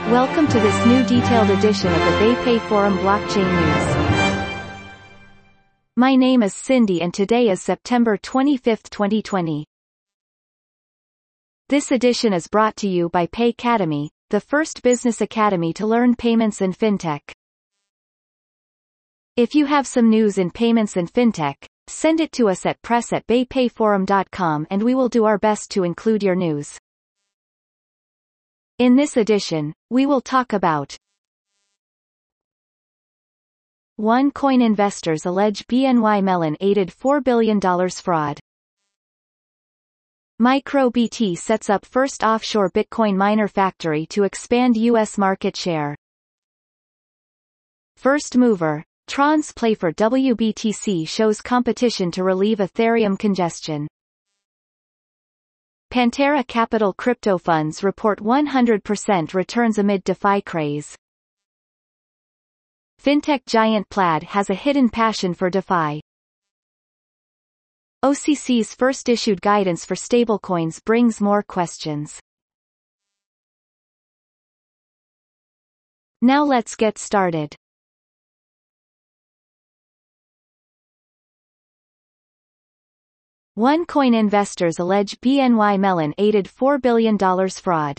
Welcome to this new detailed edition of the BayPay Forum Blockchain News. My name is Cindy and today is September 25, 2020. This edition is brought to you by Paycademy, the first business academy to learn payments and fintech. If you have some news in payments and fintech, send it to us at press@baypayforum.com and we will do our best to include your news. In this edition, we will talk about OneCoin investors allege BNY Mellon aided $4 billion fraud. MicroBT sets up first offshore Bitcoin miner factory to expand U.S. market share. First mover, Tron's play for WBTC shows competition to relieve Ethereum congestion. Pantera Capital crypto funds report 100% returns amid DeFi craze. Fintech giant Plaid has a hidden passion for DeFi. OCC's first issued guidance for stablecoins brings more questions. Now let's get started. OneCoin investors allege BNY Mellon aided $4 billion fraud.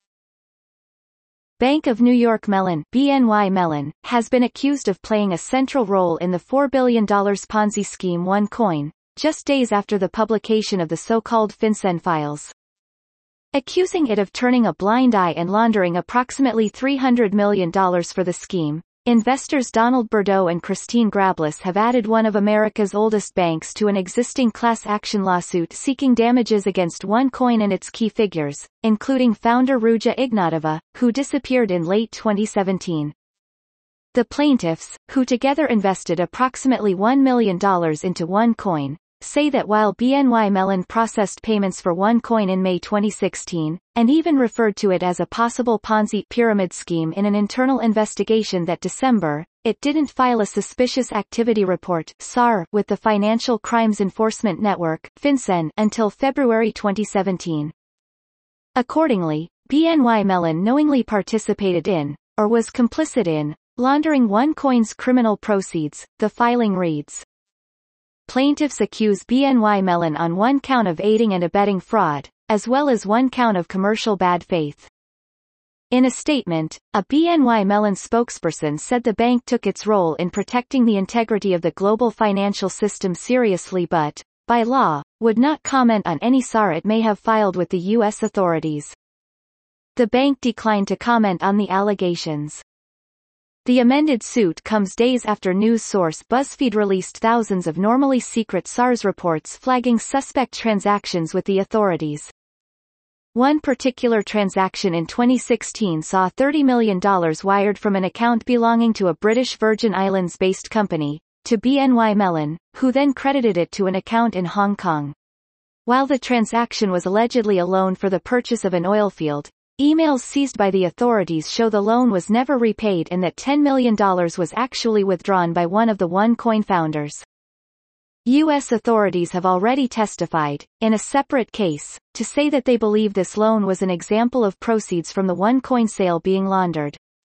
Bank of New York Mellon, BNY Mellon, has been accused of playing a central role in the $4 billion Ponzi scheme OneCoin, just days after the publication of the so-called FinCEN files. Accusing it of turning a blind eye and laundering approximately $300 million for the scheme, investors Donald Bordeaux and Christine Grables have added one of America's oldest banks to an existing class action lawsuit seeking damages against OneCoin and its key figures, including founder Ruja Ignatova, who disappeared in late 2017. The plaintiffs, who together invested approximately $1 million into OneCoin, say that while BNY Mellon processed payments for OneCoin in May 2016, and even referred to it as a possible Ponzi pyramid scheme in an internal investigation that December, it didn't file a Suspicious Activity Report (SAR) with the Financial Crimes Enforcement Network (FinCEN) until February 2017. Accordingly, BNY Mellon knowingly participated in, or was complicit in, laundering OneCoin's criminal proceeds, the filing reads. Plaintiffs accuse BNY Mellon on one count of aiding and abetting fraud, as well as one count of commercial bad faith. In a statement, a BNY Mellon spokesperson said the bank took its role in protecting the integrity of the global financial system seriously but, by law, would not comment on any SAR it may have filed with the U.S. authorities. The bank declined to comment on the allegations. The amended suit comes days after news source BuzzFeed released thousands of normally secret SARS reports flagging suspect transactions with the authorities. One particular transaction in 2016 saw $30 million wired from an account belonging to a British Virgin Islands-based company, to BNY Mellon, who then credited it to an account in Hong Kong. While the transaction was allegedly a loan for the purchase of an oil field, emails seized by the authorities show the loan was never repaid and that $10 million was actually withdrawn by one of the OneCoin founders. U.S. authorities have already testified, in a separate case, to say that they believe this loan was an example of proceeds from the OneCoin sale being laundered.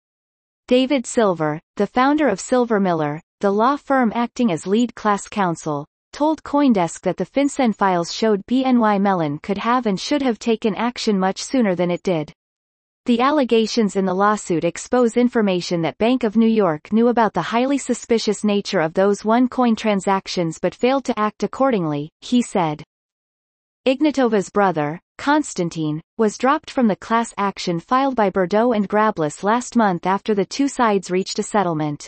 David Silver, the founder of Silver Miller, the law firm acting as lead class counsel, told CoinDesk that the FinCEN files showed BNY Mellon could have and should have taken action much sooner than it did. The allegations in the lawsuit expose information that Bank of New York knew about the highly suspicious nature of those OneCoin transactions but failed to act accordingly, he said. Ignatova's brother, Konstantin, was dropped from the class action filed by Bordeaux and Grables last month after the two sides reached a settlement.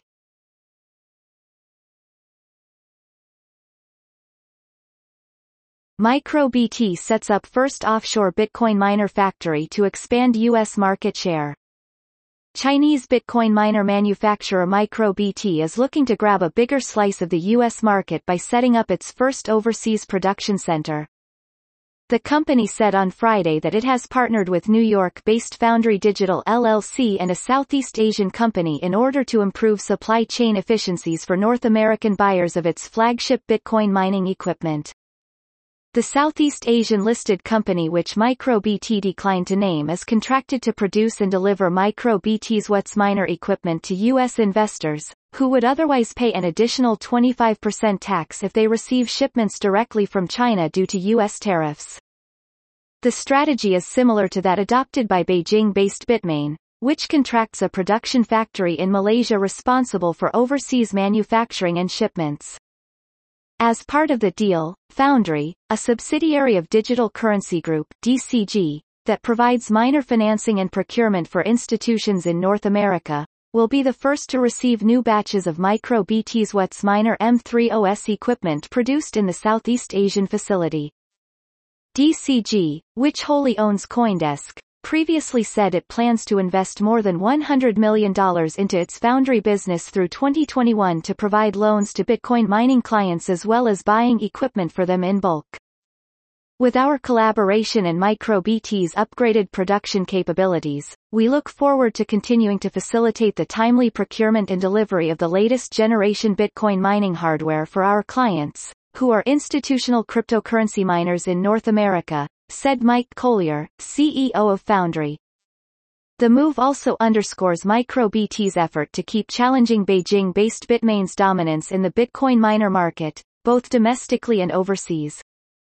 MicroBT sets up first offshore Bitcoin miner factory to expand U.S. market share. Chinese Bitcoin miner manufacturer MicroBT is looking to grab a bigger slice of the U.S. market by setting up its first overseas production center. The company said on Friday that it has partnered with New York-based Foundry Digital LLC and a Southeast Asian company in order to improve supply chain efficiencies for North American buyers of its flagship Bitcoin mining equipment. The Southeast Asian listed company which MicroBT declined to name is contracted to produce and deliver MicroBT's WhatsMiner equipment to U.S. investors, who would otherwise pay an additional 25% tax if they receive shipments directly from China due to U.S. tariffs. The strategy is similar to that adopted by Beijing-based Bitmain, which contracts a production factory in Malaysia responsible for overseas manufacturing and shipments. As part of the deal, Foundry, a subsidiary of Digital Currency Group (DCG), that provides miner financing and procurement for institutions in North America, will be the first to receive new batches of MicroBT's WhatsMiner M3OS equipment produced in the Southeast Asian facility. DCG, which wholly owns CoinDesk, previously said it plans to invest more than $100 million into its Foundry business through 2021 to provide loans to Bitcoin mining clients as well as buying equipment for them in bulk. With our collaboration and MicroBT's upgraded production capabilities, we look forward to continuing to facilitate the timely procurement and delivery of the latest generation Bitcoin mining hardware for our clients, who are institutional cryptocurrency miners in North America, said Mike Collier, CEO of Foundry. The move also underscores MicroBT's effort to keep challenging Beijing-based Bitmain's dominance in the Bitcoin miner market, both domestically and overseas.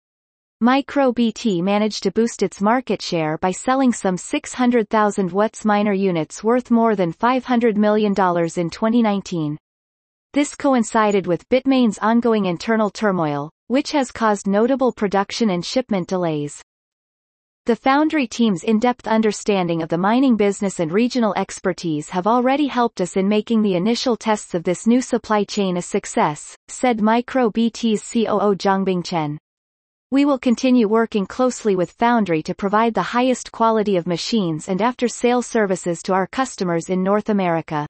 MicroBT managed to boost its market share by selling some 600,000 WhatsMiner units worth more than $500 million in 2019. This coincided with Bitmain's ongoing internal turmoil, which has caused notable production and shipment delays. The Foundry team's in-depth understanding of the mining business and regional expertise have already helped us in making the initial tests of this new supply chain a success, said MicroBT's COO Zhongbing Chen. We will continue working closely with Foundry to provide the highest quality of machines and after-sale services to our customers in North America.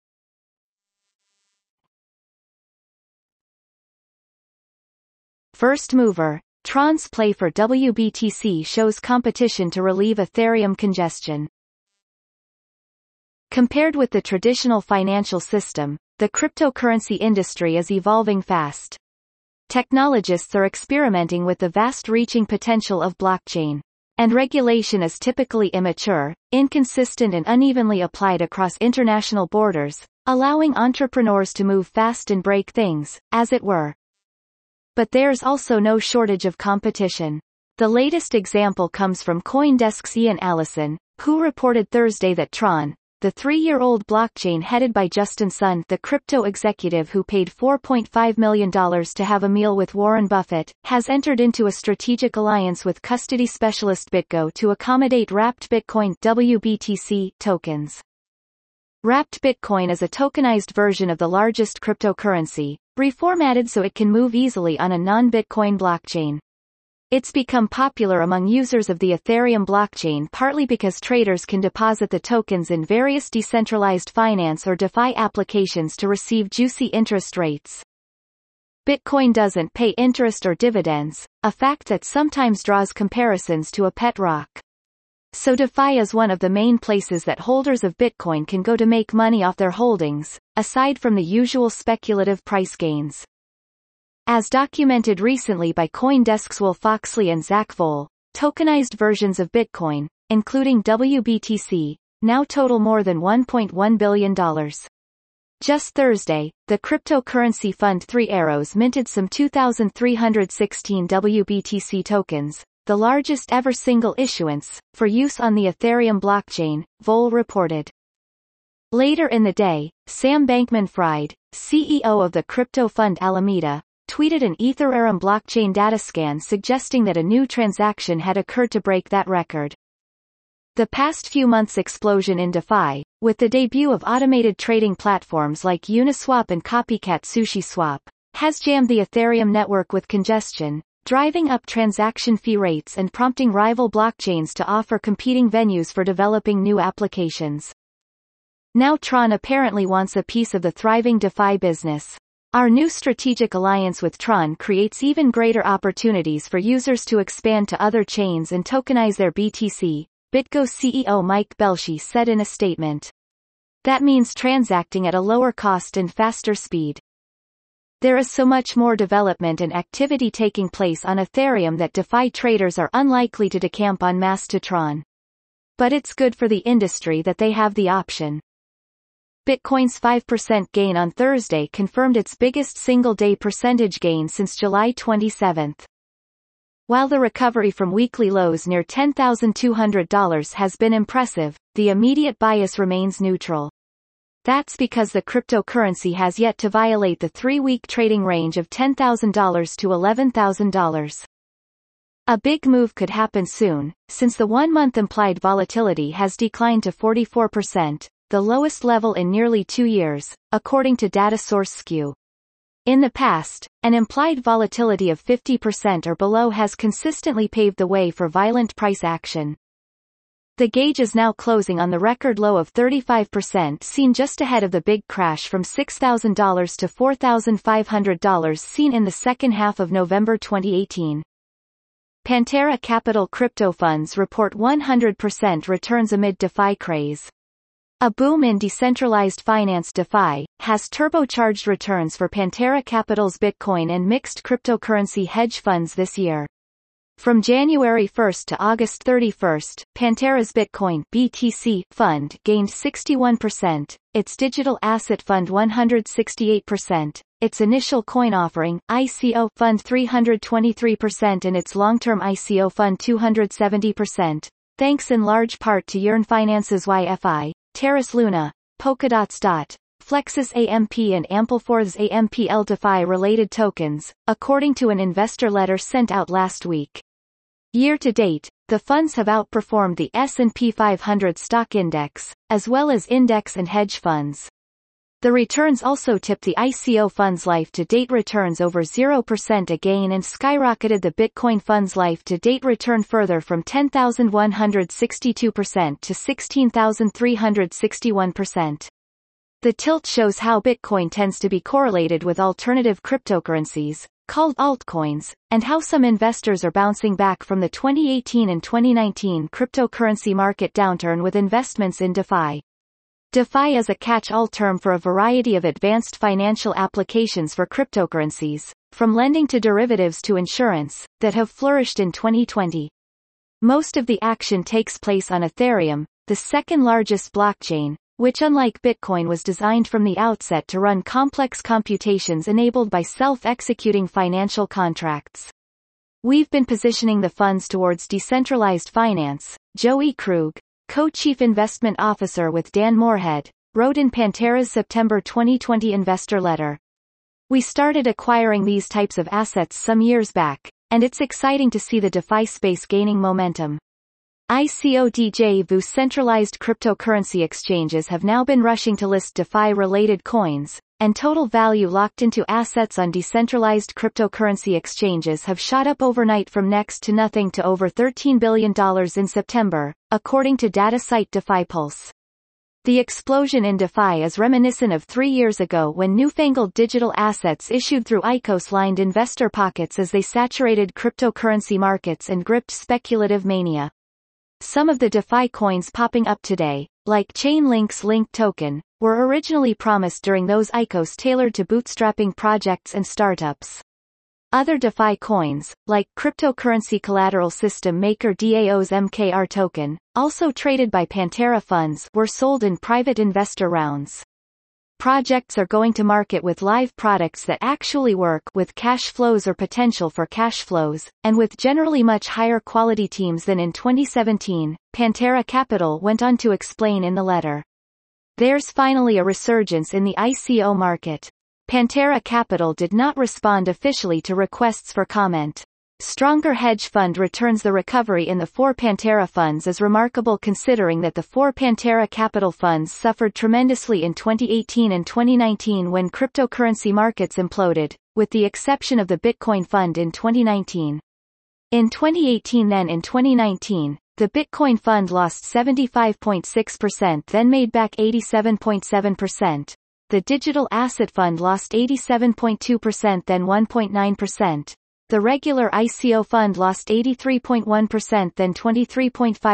First mover, Tron's play for WBTC shows competition to relieve Ethereum congestion. Compared with the traditional financial system, the cryptocurrency industry is evolving fast. Technologists are experimenting with the vast-reaching potential of blockchain. And regulation is typically immature, inconsistent and unevenly applied across international borders, allowing entrepreneurs to move fast and break things, as it were. But there's also no shortage of competition. The latest example comes from CoinDesk's Ian Allison, who reported Thursday that Tron, the 3-year-old blockchain headed by Justin Sun, the crypto executive who paid $4.5 million to have a meal with Warren Buffett, has entered into a strategic alliance with custody specialist BitGo to accommodate Wrapped Bitcoin (WBTC) tokens. Wrapped Bitcoin is a tokenized version of the largest cryptocurrency, reformatted so it can move easily on a non-Bitcoin blockchain. It's become popular among users of the Ethereum blockchain partly because traders can deposit the tokens in various decentralized finance or DeFi applications to receive juicy interest rates. Bitcoin doesn't pay interest or dividends, a fact that sometimes draws comparisons to a pet rock. So DeFi is one of the main places that holders of Bitcoin can go to make money off their holdings, aside from the usual speculative price gains. As documented recently by CoinDesk's Will Foxley and Zach Vole, tokenized versions of Bitcoin, including WBTC, now total more than $1.1 billion. Just Thursday, the cryptocurrency fund Three Arrows minted some 2,316 WBTC tokens, the largest ever single issuance, for use on the Ethereum blockchain, Vole reported. Later in the day, Sam Bankman-Fried, CEO of the crypto fund Alameda, tweeted an Ethereum blockchain datascan suggesting that a new transaction had occurred to break that record. The past few months' explosion in DeFi, with the debut of automated trading platforms like Uniswap and copycat SushiSwap, has jammed the Ethereum network with congestion, driving up transaction fee rates and prompting rival blockchains to offer competing venues for developing new applications. Now Tron apparently wants a piece of the thriving DeFi business. Our new strategic alliance with Tron creates even greater opportunities for users to expand to other chains and tokenize their BTC, BitGo CEO Mike Belshi said in a statement. That means transacting at a lower cost and faster speed. There is so much more development and activity taking place on Ethereum that DeFi traders are unlikely to decamp on Mastotron. But it's good for the industry that they have the option. Bitcoin's 5% gain on Thursday confirmed its biggest single-day percentage gain since July 27. While the recovery from weekly lows near $10,200 has been impressive, the immediate bias remains neutral. That's because the cryptocurrency has yet to violate the 3-week trading range of $10,000 to $11,000. A big move could happen soon, since the 1-month implied volatility has declined to 44%, the lowest level in nearly 2 years, according to data source Skew. In the past, an implied volatility of 50% or below has consistently paved the way for violent price action. The gauge is now closing on the record low of 35% seen just ahead of the big crash from $6,000 to $4,500 seen in the second half of November 2018. Pantera Capital crypto funds report 100% returns amid DeFi craze. A boom in decentralized finance DeFi has turbocharged returns for Pantera Capital's Bitcoin and mixed cryptocurrency hedge funds this year. From January 1 to August 31, Pantera's Bitcoin (BTC) fund gained 61%, its digital asset fund 168%, its initial coin offering (ICO) fund 323% and its long-term ICO fund 270%, thanks in large part to Yearn Finance's YFI, Terrace Luna, Polkadot's DOT, Flexus AMP and Ampleforth's AMPL DeFi-related tokens, according to an investor letter sent out last week. Year to date, the funds have outperformed the S&P 500 stock index, as well as index and hedge funds. The returns also tipped the ICO fund's life-to-date returns over 0% again and skyrocketed the Bitcoin fund's life-to-date return further from 10,162% to 16,361%. The tilt shows how Bitcoin tends to be correlated with alternative cryptocurrencies, called altcoins, and how some investors are bouncing back from the 2018 and 2019 cryptocurrency market downturn with investments in DeFi. DeFi is a catch-all term for a variety of advanced financial applications for cryptocurrencies, from lending to derivatives to insurance, that have flourished in 2020. Most of the action takes place on Ethereum, the second largest blockchain, which unlike Bitcoin was designed from the outset to run complex computations enabled by self-executing financial contracts. We've been positioning the funds towards decentralized finance, Joey Krug, co-chief investment officer with Dan Moorhead, wrote in Pantera's September 2020 investor letter. We started acquiring these types of assets some years back, and it's exciting to see the DeFi space gaining momentum. ICO-DJ centralized cryptocurrency exchanges have now been rushing to list DeFi-related coins, and total value locked into assets on decentralized cryptocurrency exchanges have shot up overnight from next to nothing to over $13 billion in September, according to data site DeFi Pulse. The explosion in DeFi is reminiscent of 3 years ago when newfangled digital assets issued through ICOs lined investor pockets as they saturated cryptocurrency markets and gripped speculative mania. Some of the DeFi coins popping up today, like Chainlink's Link token, were originally promised during those ICOs tailored to bootstrapping projects and startups. Other DeFi coins, like cryptocurrency collateral system maker DAO's MKR token, also traded by Pantera funds, were sold in private investor rounds. Projects are going to market with live products that actually work with cash flows or potential for cash flows, and with generally much higher quality teams than in 2017, Pantera Capital went on to explain in the letter. There's finally a resurgence in the ICO market. Pantera Capital did not respond officially to requests for comment. Stronger hedge fund returns. The recovery in the 4 Pantera funds is remarkable considering that the 4 Pantera Capital funds suffered tremendously in 2018 and 2019 when cryptocurrency markets imploded, with the exception of the Bitcoin fund in 2019. In 2018 then in 2019, the Bitcoin fund lost 75.6% then made back 87.7%. The digital asset fund lost 87.2% then 1.9%. The regular ICO fund lost 83.1% then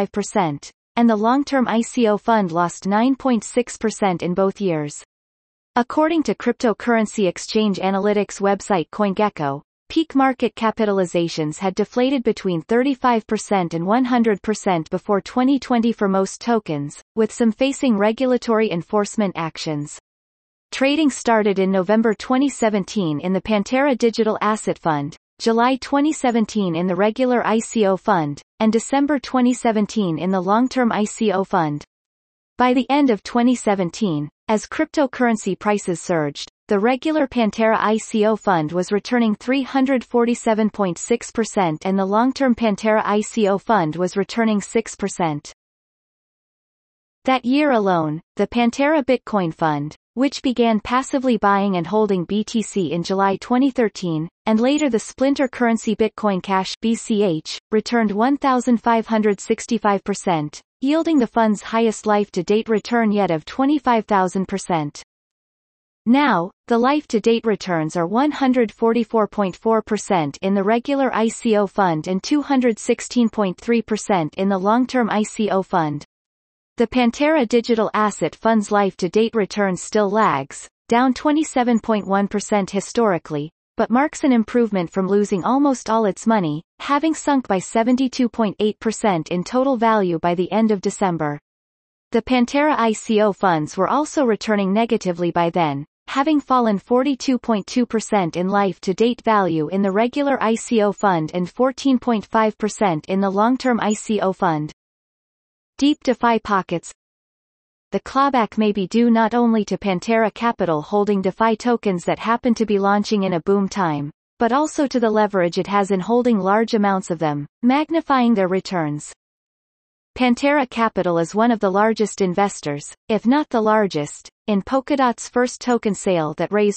23.5%, and the long-term ICO fund lost 9.6% in both years. According to cryptocurrency exchange analytics website CoinGecko, peak market capitalizations had deflated between 35% and 100% before 2020 for most tokens, with some facing regulatory enforcement actions. Trading started in November 2017 in the Pantera Digital Asset Fund, July 2017 in the regular ICO fund, and December 2017 in the long-term ICO fund. By the end of 2017, as cryptocurrency prices surged, the regular Pantera ICO fund was returning 347.6% and the long-term Pantera ICO fund was returning 6%. That year alone, the Pantera Bitcoin Fund, which began passively buying and holding BTC in July 2013, and later the Splinter Currency Bitcoin Cash (BCH), returned 1,565%, yielding the fund's highest life-to-date return yet of 25,000%. Now, the life-to-date returns are 144.4% in the regular ICO fund and 216.3% in the long-term ICO fund. The Pantera Digital Asset Fund's life-to-date return still lags, down 27.1% historically, but marks an improvement from losing almost all its money, having sunk by 72.8% in total value by the end of December. The Pantera ICO funds were also returning negatively by then, having fallen 42.2% in life-to-date value in the regular ICO fund and 14.5% in the long-term ICO fund. Deep DeFi pockets. The clawback may be due not only to Pantera Capital holding DeFi tokens that happen to be launching in a boom time, but also to the leverage it has in holding large amounts of them, magnifying their returns. Pantera Capital is one of the largest investors, if not the largest, in Polkadot's first token sale that raised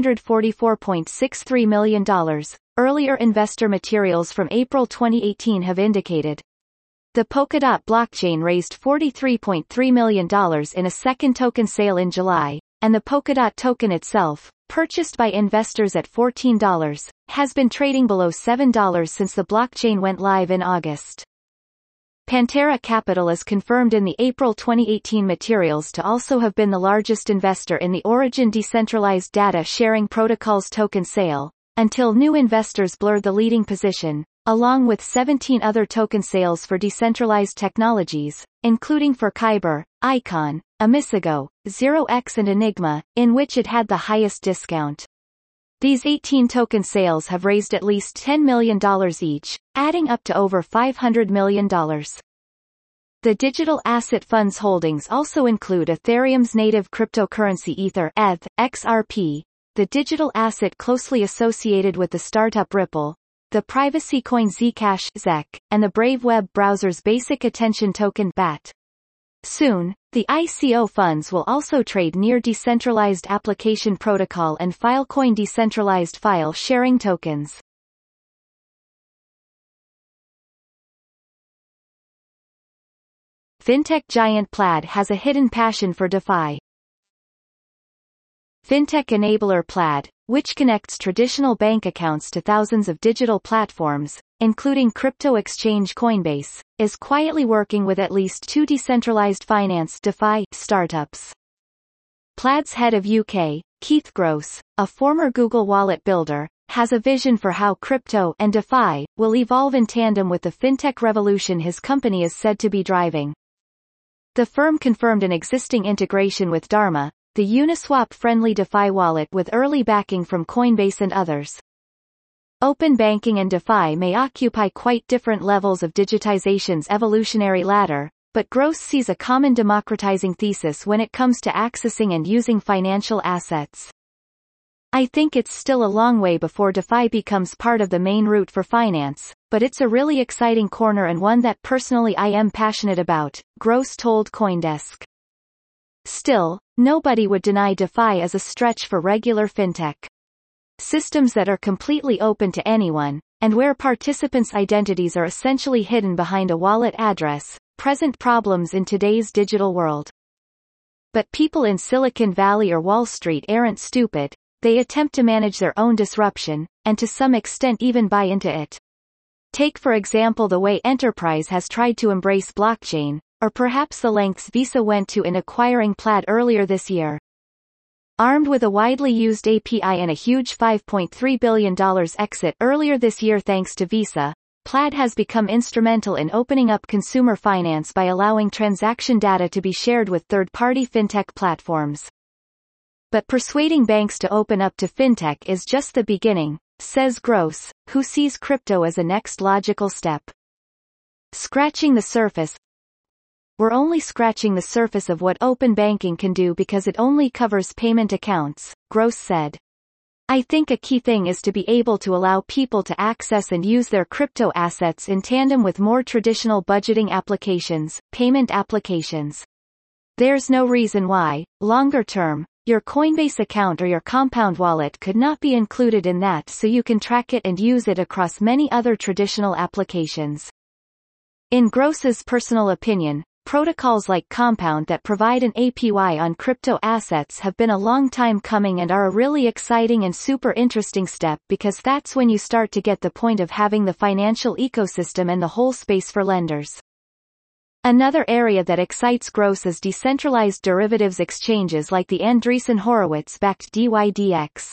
$144.63 million, earlier investor materials from April 2018 have indicated. The Polkadot blockchain raised $43.3 million in a second token sale in July, and the Polkadot token itself, purchased by investors at $14, has been trading below $7 since the blockchain went live in August. Pantera Capital is confirmed in the April 2018 materials to also have been the largest investor in the Origin Decentralized Data Sharing Protocol's token sale, until new investors blurred the leading position, along with 17 other token sales for decentralized technologies, including for Kyber, Icon, Amisago, 0x and Enigma, in which it had the highest discount. These 18 token sales have raised at least $10 million each, adding up to over $500 million. The digital asset fund's holdings also include Ethereum's native cryptocurrency Ether (ETH), XRP, the digital asset closely associated with the startup Ripple, the privacy coin Zcash (ZEC), and the Brave web browser's Basic Attention Token (BAT). Soon, the ICO funds will also trade near Decentralized Application Protocol and Filecoin decentralized file sharing tokens. Fintech giant Plaid has a hidden passion for DeFi. Fintech enabler Plaid, which connects traditional bank accounts to thousands of digital platforms, including crypto exchange Coinbase, is quietly working with at least 2 decentralized finance DeFi startups. Plaid's head of UK, Keith Gross, a former Google Wallet builder, has a vision for how crypto and DeFi will evolve in tandem with the fintech revolution his company is said to be driving. The firm confirmed an existing integration with Dharma, the Uniswap-friendly DeFi wallet with early backing from Coinbase and others. Open banking and DeFi may occupy quite different levels of digitization's evolutionary ladder, but Gross sees a common democratizing thesis when it comes to accessing and using financial assets. I think it's still a long way before DeFi becomes part of the main route for finance, but it's a really exciting corner and one that personally I am passionate about, Gross told CoinDesk. Still, nobody would deny DeFi as a stretch for regular fintech. Systems that are completely open to anyone, and where participants' identities are essentially hidden behind a wallet address, present problems in today's digital world. But people in Silicon Valley or Wall Street aren't stupid, they attempt to manage their own disruption, and to some extent even buy into it. Take for example the way Enterprise has tried to embrace blockchain, or perhaps the lengths Visa went to in acquiring Plaid earlier this year. Armed with a widely used API and a huge $5.3 billion exit earlier this year thanks to Visa, Plaid has become instrumental in opening up consumer finance by allowing transaction data to be shared with third-party fintech platforms. But persuading banks to open up to fintech is just the beginning, says Gross, who sees crypto as a next logical step. Scratching the surface. We're only scratching the surface of what open banking can do because it only covers payment accounts, Gross said. I think a key thing is to be able to allow people to access and use their crypto assets in tandem with more traditional budgeting applications, payment applications. There's no reason why, longer term, your Coinbase account or your Compound wallet could not be included in that so you can track it and use it across many other traditional applications. In Gross's personal opinion, protocols like Compound that provide an APY on crypto assets have been a long time coming and are a really exciting and super interesting step because that's when you start to get the point of having the financial ecosystem and the whole space for lenders. Another area that excites Gross is decentralized derivatives exchanges like the Andreessen Horowitz-backed DYDX.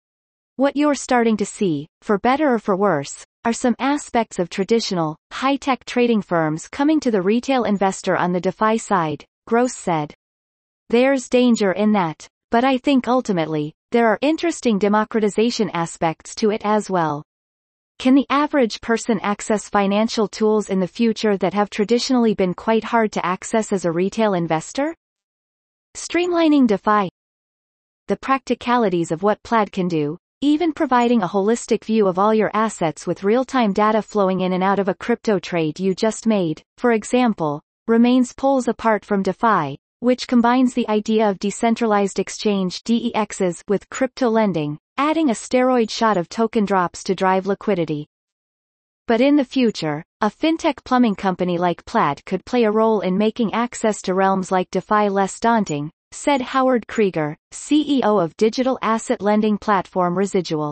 What you're starting to see, for better or for worse, are some aspects of traditional, high-tech trading firms coming to the retail investor on the DeFi side, Gross said. There's danger in that, but I think ultimately, there are interesting democratization aspects to it as well. Can the average person access financial tools in the future that have traditionally been quite hard to access as a retail investor? Streamlining DeFi. The practicalities of what Plaid can do, even providing a holistic view of all your assets with real-time data flowing in and out of a crypto trade you just made, for example, remains poles apart from DeFi, which combines the idea of decentralized exchange DEXs with crypto lending, adding a steroid shot of token drops to drive liquidity. But in the future, a fintech plumbing company like Plaid could play a role in making access to realms like DeFi less daunting, said Howard Krieger, CEO of digital asset lending platform Residual.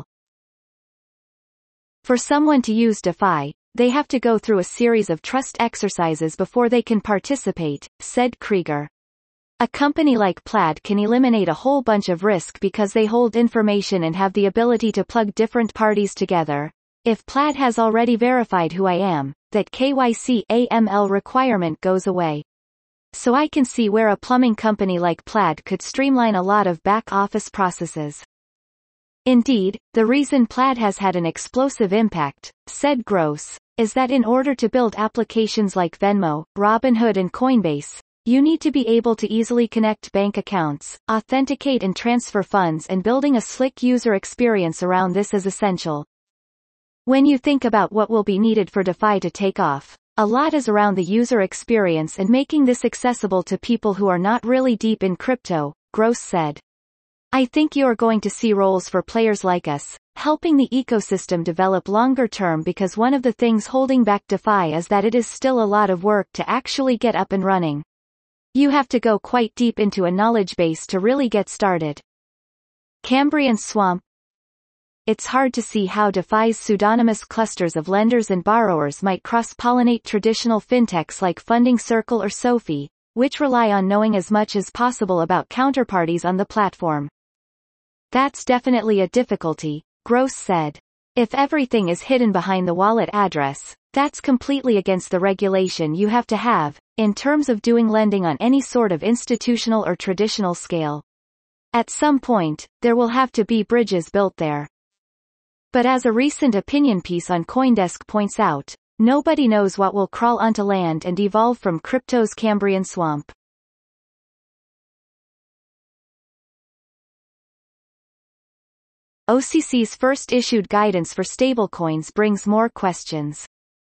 For someone to use DeFi, they have to go through a series of trust exercises before they can participate, said Krieger. A company like Plaid can eliminate a whole bunch of risk because they hold information and have the ability to plug different parties together. If Plaid has already verified who I am, that KYC AML requirement goes away. So I can see where a plumbing company like Plaid could streamline a lot of back-office processes. Indeed, the reason Plaid has had an explosive impact, said Gross, is that in order to build applications like Venmo, Robinhood and Coinbase, you need to be able to easily connect bank accounts, authenticate and transfer funds, and building a slick user experience around this is essential. When you think about what will be needed for DeFi to take off, a lot is around the user experience and making this accessible to people who are not really deep in crypto, Gross said. I think you are going to see roles for players like us, helping the ecosystem develop longer term because one of the things holding back DeFi is that it is still a lot of work to actually get up and running. You have to go quite deep into a knowledge base to really get started. Cambrian Swamp. It's hard to see how DeFi's pseudonymous clusters of lenders and borrowers might cross-pollinate traditional fintechs like Funding Circle or Sophie, which rely on knowing as much as possible about counterparties on the platform. That's definitely a difficulty, Gross said. If everything is hidden behind the wallet address, that's completely against the regulation you have to have, in terms of doing lending on any sort of institutional or traditional scale. At some point, there will have to be bridges built there. But as a recent opinion piece on CoinDesk points out, nobody knows what will crawl onto land and evolve from crypto's Cambrian swamp. OCC's first issued guidance for stablecoins brings more questions.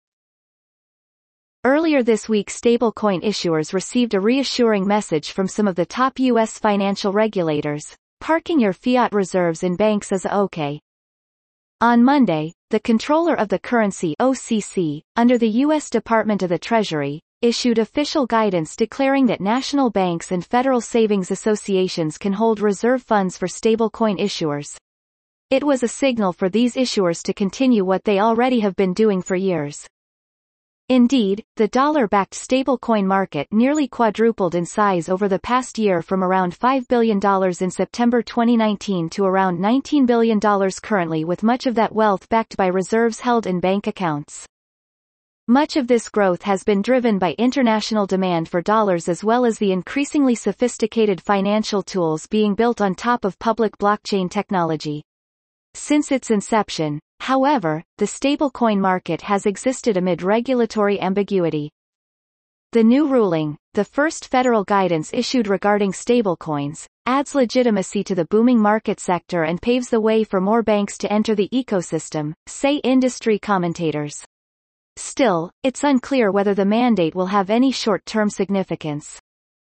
Earlier this week, stablecoin issuers received a reassuring message from some of the top U.S. financial regulators: parking your fiat reserves in banks is okay. On Monday, the Controller of the Currency (OCC), under the U.S. Department of the Treasury, issued official guidance declaring that national banks and federal savings associations can hold reserve funds for stablecoin issuers. It was a signal for these issuers to continue what they already have been doing for years. Indeed, the dollar-backed stablecoin market nearly quadrupled in size over the past year from around $5 billion in September 2019 to around $19 billion currently, with much of that wealth backed by reserves held in bank accounts. Much of this growth has been driven by international demand for dollars as well as the increasingly sophisticated financial tools being built on top of public blockchain technology. Since its inception, however, the stablecoin market has existed amid regulatory ambiguity. The new ruling, the first federal guidance issued regarding stablecoins, adds legitimacy to the booming market sector and paves the way for more banks to enter the ecosystem, say industry commentators. Still, it's unclear whether the mandate will have any short-term significance.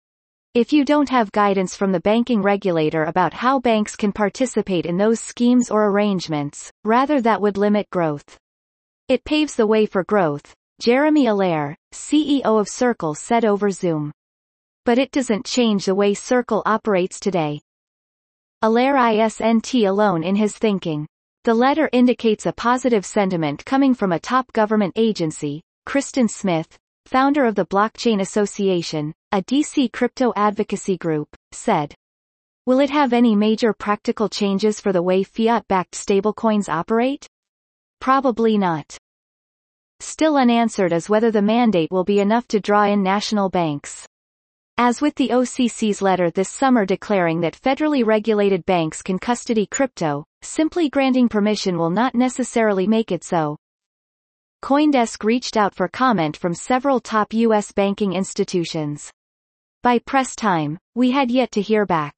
If you don't have guidance from the banking regulator about how banks can participate in those schemes or arrangements, rather that would limit growth. It paves the way for growth, Jeremy Allaire, CEO of Circle, said over Zoom. But it doesn't change the way Circle operates today. Allaire isn't alone in his thinking. The letter indicates a positive sentiment coming from a top government agency. Kristen Smith, founder of the Blockchain Association, a DC crypto advocacy group, said. Will it have any major practical changes for the way fiat-backed stablecoins operate? Probably not. Still unanswered is whether the mandate will be enough to draw in national banks. As with the OCC's letter this summer declaring that federally regulated banks can custody crypto, simply granting permission will not necessarily make it so. CoinDesk reached out for comment from several top U.S. banking institutions. By press time, we had yet to hear back.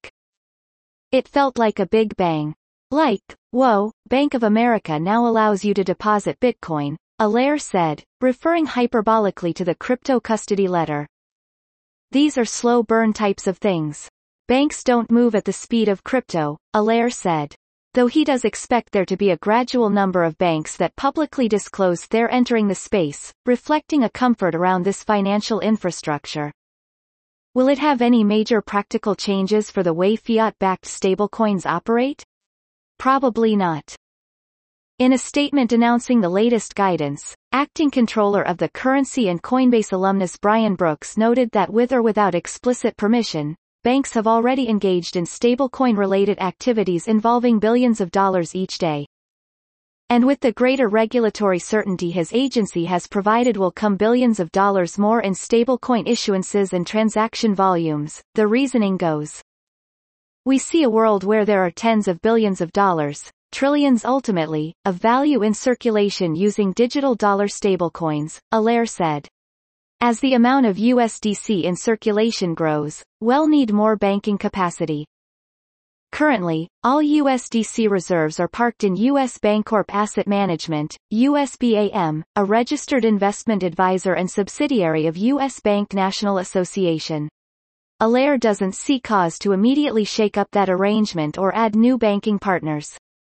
It felt like a big bang. Like, whoa, Bank of America now allows you to deposit Bitcoin, Allaire said, referring hyperbolically to the crypto custody letter. These are slow burn types of things. Banks don't move at the speed of crypto, Allaire said. Though he does expect there to be a gradual number of banks that publicly disclose they're entering the space, reflecting a comfort around this financial infrastructure. Will it have any major practical changes for the way fiat-backed stablecoins operate? Probably not. In a statement announcing the latest guidance, acting controller of the Currency and Coinbase alumnus Brian Brooks noted that with or without explicit permission, banks have already engaged in stablecoin-related activities involving billions of dollars each day. And with the greater regulatory certainty his agency has provided will come billions of dollars more in stablecoin issuances and transaction volumes, the reasoning goes. We see a world where there are tens of billions of dollars, trillions ultimately, of value in circulation using digital dollar stablecoins, Allaire said. As the amount of USDC in circulation grows, we'll need more banking capacity. Currently, all USDC reserves are parked in US Bancorp Asset Management, USBAM, a registered investment advisor and subsidiary of US Bank National Association. Allaire doesn't see cause to immediately shake up that arrangement or add new banking partners.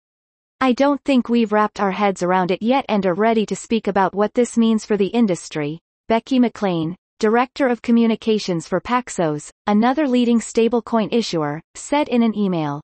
I don't think we've wrapped our heads around it yet and are ready to speak about what this means for the industry, Becky McLean, Director of Communications for Paxos, another leading stablecoin issuer, said in an email.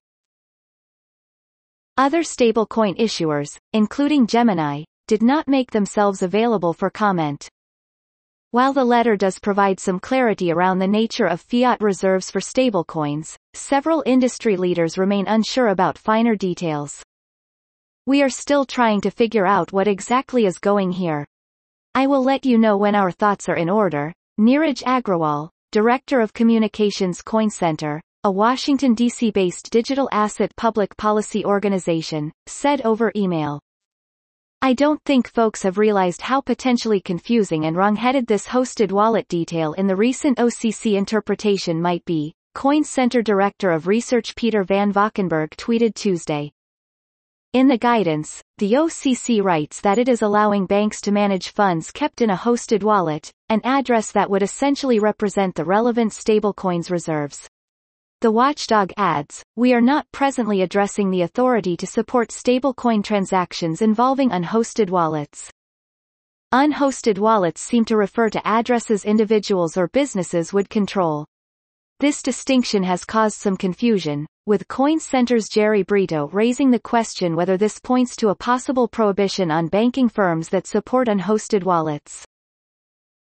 Other stablecoin issuers, including Gemini, did not make themselves available for comment. While the letter does provide some clarity around the nature of fiat reserves for stablecoins, several industry leaders remain unsure about finer details. We are still trying to figure out what exactly is going here. I will let you know when our thoughts are in order, Neeraj Agrawal, Director of Communications Coin Center, a Washington, D.C.-based digital asset public policy organization, said over email. I don't think folks have realized how potentially confusing and wrong-headed this hosted wallet detail in the recent OCC interpretation might be, Coin Center Director of Research Peter Van Valkenburg tweeted Tuesday. In the guidance, the OCC writes that it is allowing banks to manage funds kept in a hosted wallet, an address that would essentially represent the relevant stablecoin's reserves. The watchdog adds, we are not presently addressing the authority to support stablecoin transactions involving unhosted wallets. Unhosted wallets seem to refer to addresses individuals or businesses would control. This distinction has caused some confusion, with Coin Center's Jerry Brito raising the question whether this points to a possible prohibition on banking firms that support unhosted wallets.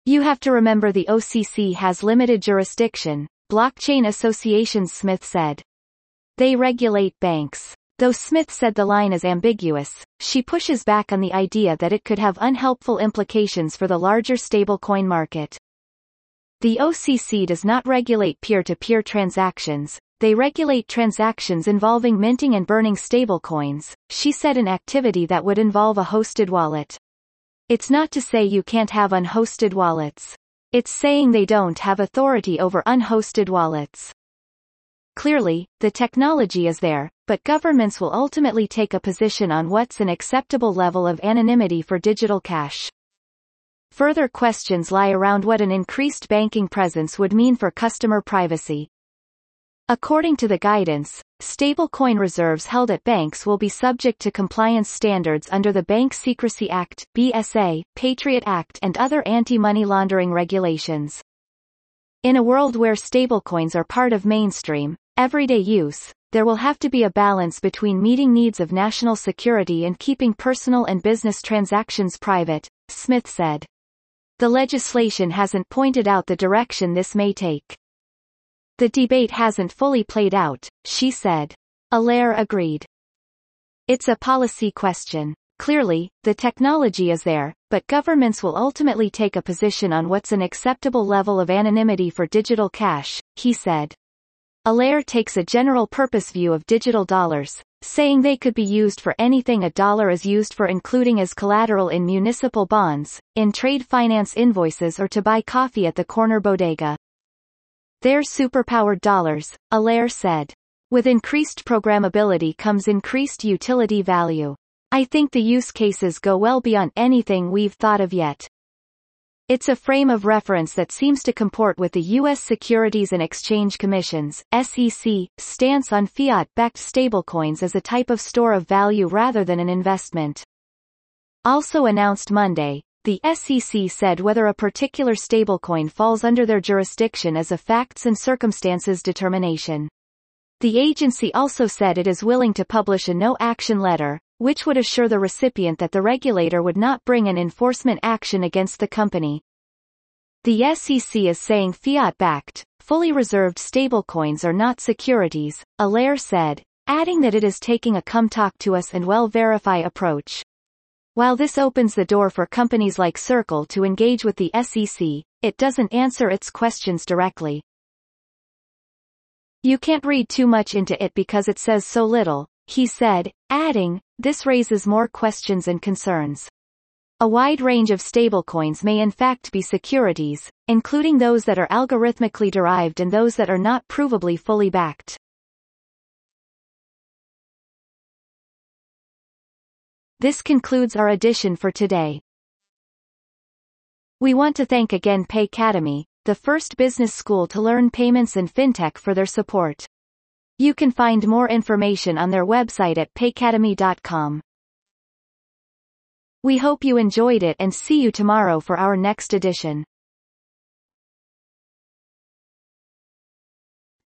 You have to remember the OCC has limited jurisdiction, Blockchain Association's Smith said. They regulate banks. Though Smith said the line is ambiguous, she pushes back on the idea that it could have unhelpful implications for the larger stablecoin market. The OCC does not regulate peer-to-peer transactions, they regulate transactions involving minting and burning stablecoins, she said, an activity that would involve a hosted wallet. It's not to say you can't have unhosted wallets. It's saying they don't have authority over unhosted wallets. Clearly, the technology is there, but governments will ultimately take a position on what's an acceptable level of anonymity for digital cash. Further questions lie around what an increased banking presence would mean for customer privacy. According to the guidance, stablecoin reserves held at banks will be subject to compliance standards under the Bank Secrecy Act, BSA, Patriot Act, and other anti-money laundering regulations. In a world where stablecoins are part of mainstream, everyday use, there will have to be a balance between meeting needs of national security and keeping personal and business transactions private, Smith said. The legislation hasn't pointed out the direction this may take. The debate hasn't fully played out, she said. Allaire agreed. It's a policy question. Clearly, the technology is there, but governments will ultimately take a position on what's an acceptable level of anonymity for digital cash, he said. Allaire takes a general-purpose view of digital dollars, saying they could be used for anything a dollar is used for, including as collateral in municipal bonds, in trade finance invoices, or to buy coffee at the corner bodega. They're superpowered dollars, Allaire said. With increased programmability comes increased utility value. I think the use cases go well beyond anything we've thought of yet. It's a frame of reference that seems to comport with the U.S. Securities and Exchange Commission's (SEC) stance on fiat-backed stablecoins as a type of store of value rather than an investment. Also announced Monday, the SEC said whether a particular stablecoin falls under their jurisdiction is a facts and circumstances determination. The agency also said it is willing to publish a no-action letter, which would assure the recipient that the regulator would not bring an enforcement action against the company. The SEC is saying fiat-backed, fully reserved stablecoins are not securities, Allaire said, adding that it is taking a come talk to us and well verify approach. While this opens the door for companies like Circle to engage with the SEC, it doesn't answer its questions directly. You can't read too much into it because it says so little, he said, adding, this raises more questions and concerns. A wide range of stablecoins may in fact be securities, including those that are algorithmically derived and those that are not provably fully backed. This concludes our edition for today. We want to thank again Paycademy, the first business school to learn payments and fintech, for their support. You can find more information on their website at paycademy.com. We hope you enjoyed it and see you tomorrow for our next edition.